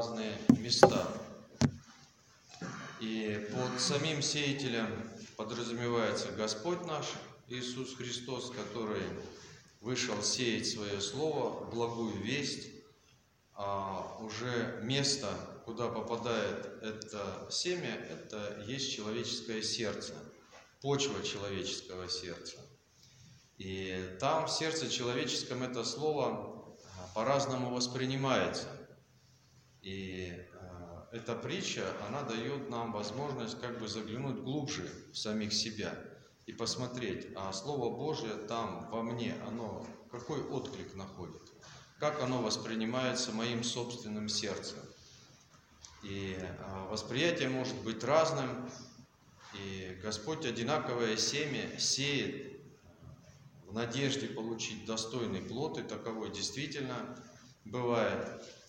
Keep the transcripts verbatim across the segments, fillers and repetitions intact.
разные места. И под самим сеятелем подразумевается Господь наш Иисус Христос, который вышел сеять свое слово, благую весть, а уже место, куда попадает это семя, это есть человеческое сердце, почва человеческого сердца. И там в сердце человеческом это слово по-разному воспринимается. И эта притча, она дает нам возможность как бы заглянуть глубже в самих себя и посмотреть, а Слово Божие там во мне, оно какой отклик находит, как оно воспринимается моим собственным сердцем. И восприятие может быть разным, и Господь одинаковое семя сеет в надежде получить достойный плод, и таковой действительно бывает,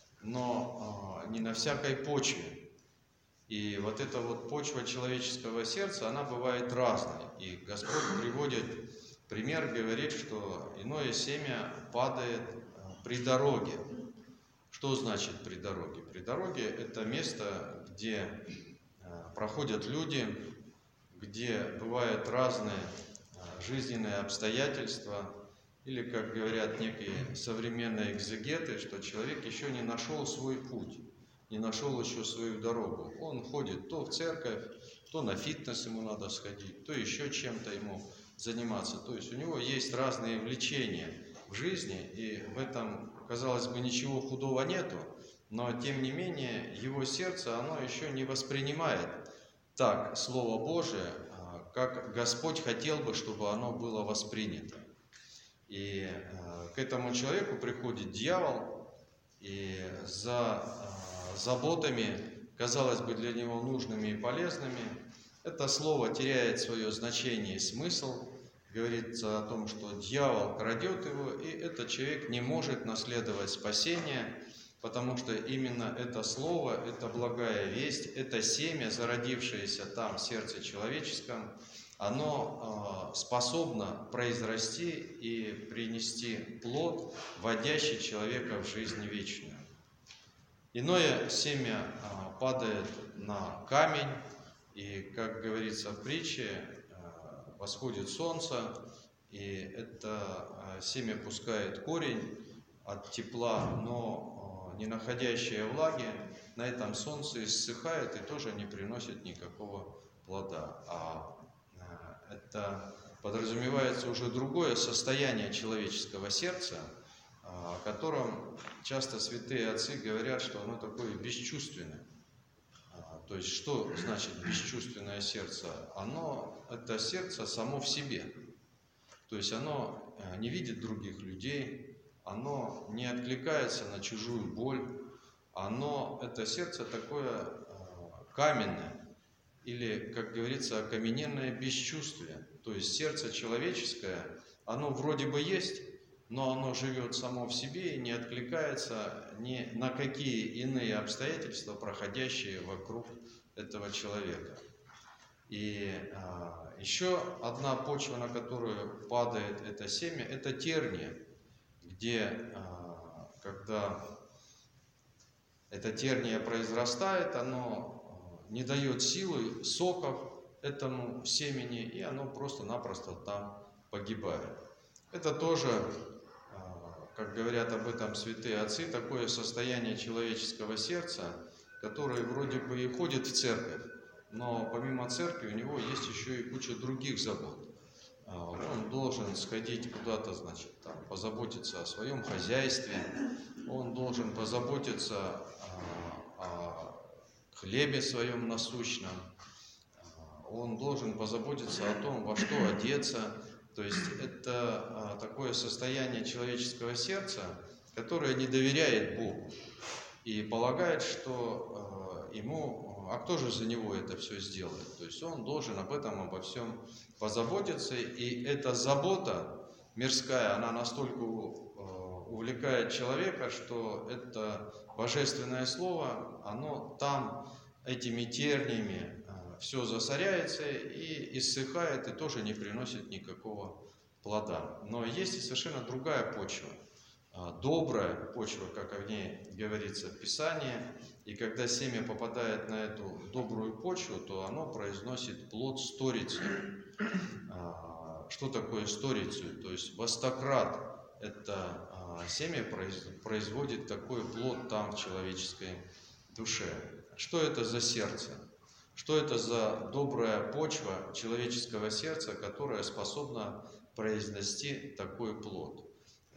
но не на всякой почве. И вот эта вот почва человеческого сердца, она бывает разной. И Господь приводит пример, говорит, что иное семя падает при дороге. Что значит при дороге? При дороге – это место, где проходят люди, где бывают разные жизненные обстоятельства, или, как говорят некие современные экзегеты, что человек еще не нашел свой путь, не нашел еще свою дорогу. Он ходит то в церковь, то на фитнес ему надо сходить, то еще чем-то ему заниматься. То есть у него есть разные влечения в жизни, и в этом, казалось бы, ничего худого нету, но тем не менее его сердце, оно еще не воспринимает так Слово Божие, как Господь хотел бы, чтобы оно было воспринято. И к этому человеку приходит дьявол, и за заботами, казалось бы, для него нужными и полезными, это слово теряет свое значение и смысл. Говорится о том, что дьявол крадет его, и этот человек не может наследовать спасение, потому что именно это слово, это благая весть, это семя, зародившееся там в сердце человеческом, оно способно произрасти и принести плод, вводящий человека в жизнь вечную. Иное семя падает на камень, и, как говорится в притче, восходит солнце, и это семя пускает корень от тепла, но не находящее влаги, на этом солнце иссыхает и тоже не приносит никакого плода. А это подразумевается уже другое состояние человеческого сердца, о котором часто святые отцы говорят, что оно такое бесчувственное. То есть, что значит бесчувственное сердце? Оно, это сердце само в себе. То есть, оно не видит других людей, оно не откликается на чужую боль, оно, это сердце такое каменное, или, как говорится, окамененное бесчувствие. То есть, сердце человеческое, оно вроде бы есть, но оно живет само в себе и не откликается ни на какие иные обстоятельства, проходящие вокруг этого человека. И а, еще одна почва, на которую падает это семя, это терния, где, а, когда эта терния произрастает, оно не дает силы, соков этому семени, и оно просто-напросто там погибает. Это тоже, как говорят об этом святые отцы, такое состояние человеческого сердца, которое вроде бы и ходит в церковь, но помимо церкви у него есть еще и куча других забот. Он должен сходить куда-то, значит, там, позаботиться о своем хозяйстве, он должен позаботиться о, о хлебе своем насущном, он должен позаботиться о том, во что одеться. То есть это а, такое состояние человеческого сердца, которое не доверяет Богу и полагает, что а, ему, а кто же за него это все сделает? То есть он должен об этом, обо всем позаботиться, и эта забота мирская, она настолько а, увлекает человека, что это божественное слово, оно там этими терниями все засоряется и иссыхает, и тоже не приносит никакого плода. Но есть и совершенно другая почва, добрая почва, как о ней говорится в Писании. И когда семя попадает на эту добрую почву, то оно произносит плод сторицу. Что такое сторицу? То есть во сто крат это семя производит такой плод там в человеческой душе. Что это за сердце? Что это за добрая почва человеческого сердца, которая способна произнести такой плод?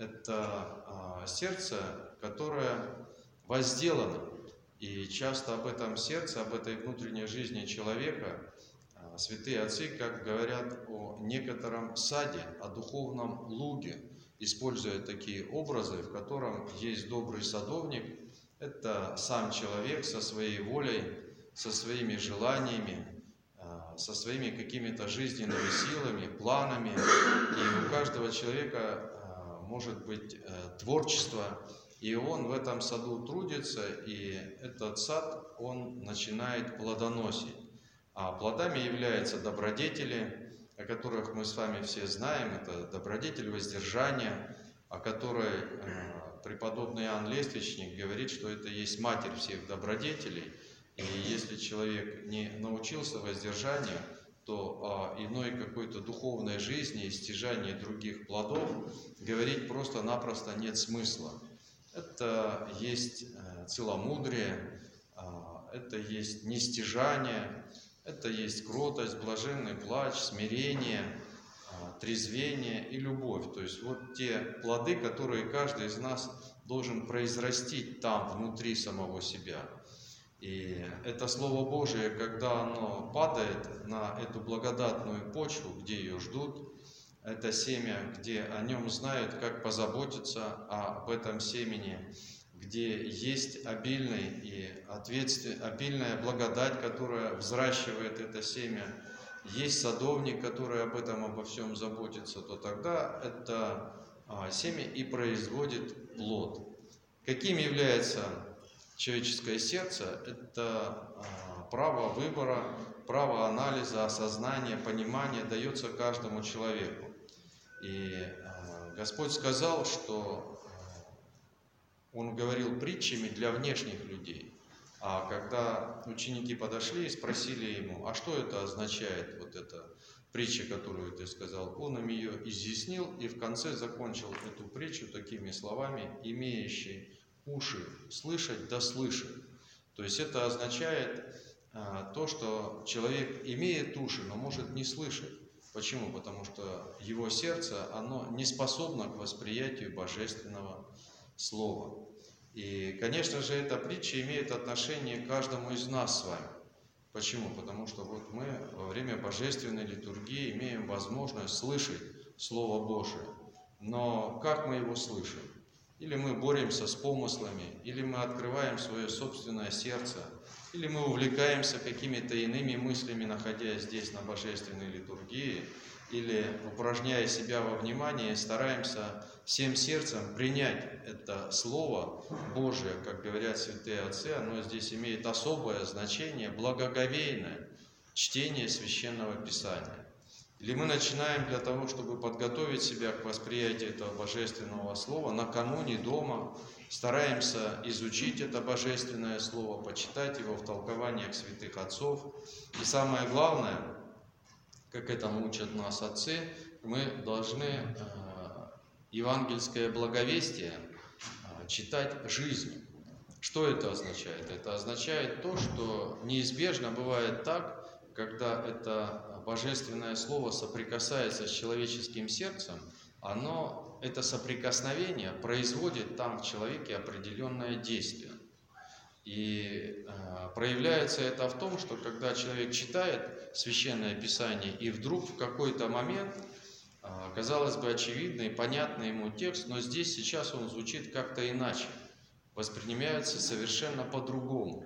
Это сердце, которое возделано. И часто об этом сердце, об этой внутренней жизни человека святые отцы, как говорят о некотором саде, о духовном луге, используя такие образы, в котором есть добрый садовник. Это сам человек со своей волей, со своими желаниями, со своими какими-то жизненными силами, планами. И у каждого человека может быть творчество, и он в этом саду трудится, и этот сад, он начинает плодоносить. А плодами являются добродетели, о которых мы с вами все знаем. Это добродетель воздержания, о которой преподобный Иоанн Лествичник говорит, что это есть матерь всех добродетелей. И если человек не научился воздержанию, то о иной какой-то духовной жизни и стяжании других плодов говорить просто-напросто нет смысла. Это есть целомудрие, это есть нестяжание, это есть кротость, блаженный плач, смирение, трезвение и любовь. То есть вот те плоды, которые каждый из нас должен произрастить там, внутри самого себя. И это Слово Божие, когда оно падает на эту благодатную почву, где ее ждут, это семя, где о нем знают, как позаботиться об этом семени, где есть обильный и ответствен... обильная благодать, которая взращивает это семя, есть садовник, который об этом обо всем заботится, то тогда это семя и производит плод. Каким является человеческое сердце? Это право выбора, право анализа, осознания, понимания дается каждому человеку. И Господь сказал, что Он говорил притчами для внешних людей. А когда ученики подошли и спросили Ему, а что это означает, вот эта притча, которую ты сказал, Он им ее изъяснил и в конце закончил эту притчу такими словами: имеющий уши слышать, да слышит. То есть это означает а, то, что человек имеет уши, но может не слышать. Почему? Потому что его сердце, оно не способно к восприятию божественного слова. И, конечно же, эта притча имеет отношение к каждому из нас с вами. Почему? Потому что вот мы во время божественной литургии имеем возможность слышать Слово Божие. Но как мы его слышим? Или мы боремся с помыслами, или мы открываем свое собственное сердце, или мы увлекаемся какими-то иными мыслями, находясь здесь на божественной литургии, или, упражняя себя во внимании, стараемся всем сердцем принять это Слово Божие, как говорят святые отцы, оно здесь имеет особое значение, благоговейное чтение Священного Писания. Или мы начинаем для того, чтобы подготовить себя к восприятию этого Божественного Слова, накануне дома стараемся изучить это Божественное Слово, почитать его в толкованиях святых отцов. И самое главное, как этому учат нас отцы, мы должны евангельское благовестие читать жизнью. Что это означает? Это означает то, что неизбежно бывает так, когда это божественное слово соприкасается с человеческим сердцем, оно, это соприкосновение производит там в человеке определенное действие. И э, проявляется это в том, что когда человек читает Священное Писание, и вдруг в какой-то момент, э, казалось бы, очевидный и понятный ему текст, но здесь сейчас он звучит как-то иначе, воспринимается совершенно по-другому.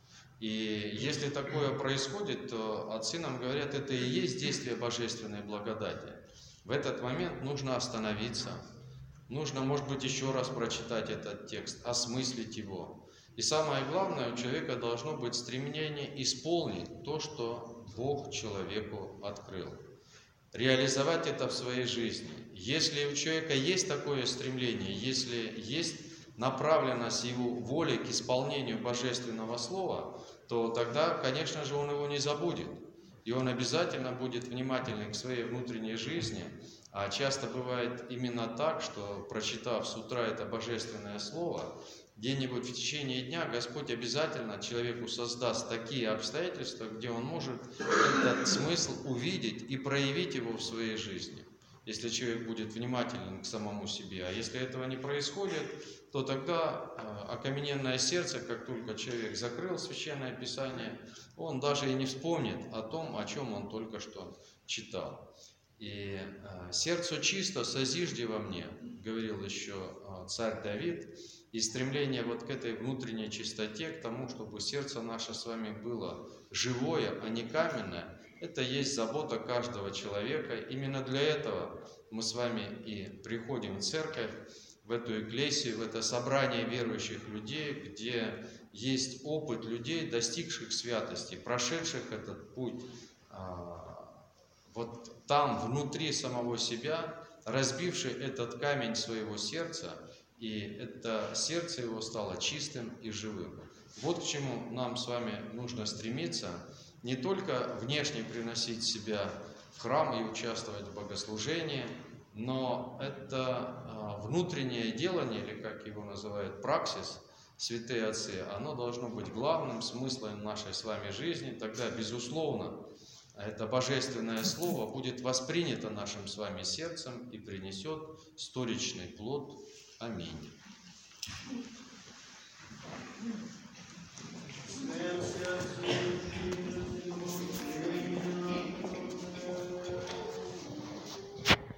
И если такое происходит, то отцы нам говорят, это и есть действие божественной благодати. В этот момент нужно остановиться, нужно, может быть, еще раз прочитать этот текст, осмыслить его. И самое главное, у человека должно быть стремление исполнить то, что Бог человеку открыл. реализовать это в своей жизни. Если у человека есть такое стремление, если есть направленность его воли к исполнению Божественного Слова, то тогда, конечно же, он его не забудет. И он обязательно будет внимательный к своей внутренней жизни. А часто бывает именно так, что, прочитав с утра это Божественное Слово, где-нибудь в течение дня Господь обязательно человеку создаст такие обстоятельства, где он может этот смысл увидеть и проявить его в своей жизни. Если человек будет внимателен к самому себе. А если этого не происходит, то тогда окамененное сердце, как только человек закрыл Священное Писание, он даже и не вспомнит о том, о чем он только что читал. И «сердце чисто, созижди во мне», говорил еще царь Давид, и стремление вот к этой внутренней чистоте, к тому, чтобы сердце наше с вами было живое, а не каменное, это есть забота каждого человека. Именно для этого мы с вами и приходим в церковь, в эту экклесию, в это собрание верующих людей, где есть опыт людей, достигших святости, прошедших этот путь, вот там, внутри самого себя, разбивший этот камень своего сердца, и это сердце его стало чистым и живым. Вот к чему нам с вами нужно стремиться, не только внешне приносить себя в храм и участвовать в богослужении, но это внутреннее делание, или как его называют, праксис, святые отцы, оно должно быть главным смыслом нашей с вами жизни. Тогда, безусловно, это Божественное Слово будет воспринято нашим с вами сердцем и принесет столичный плод. Аминь.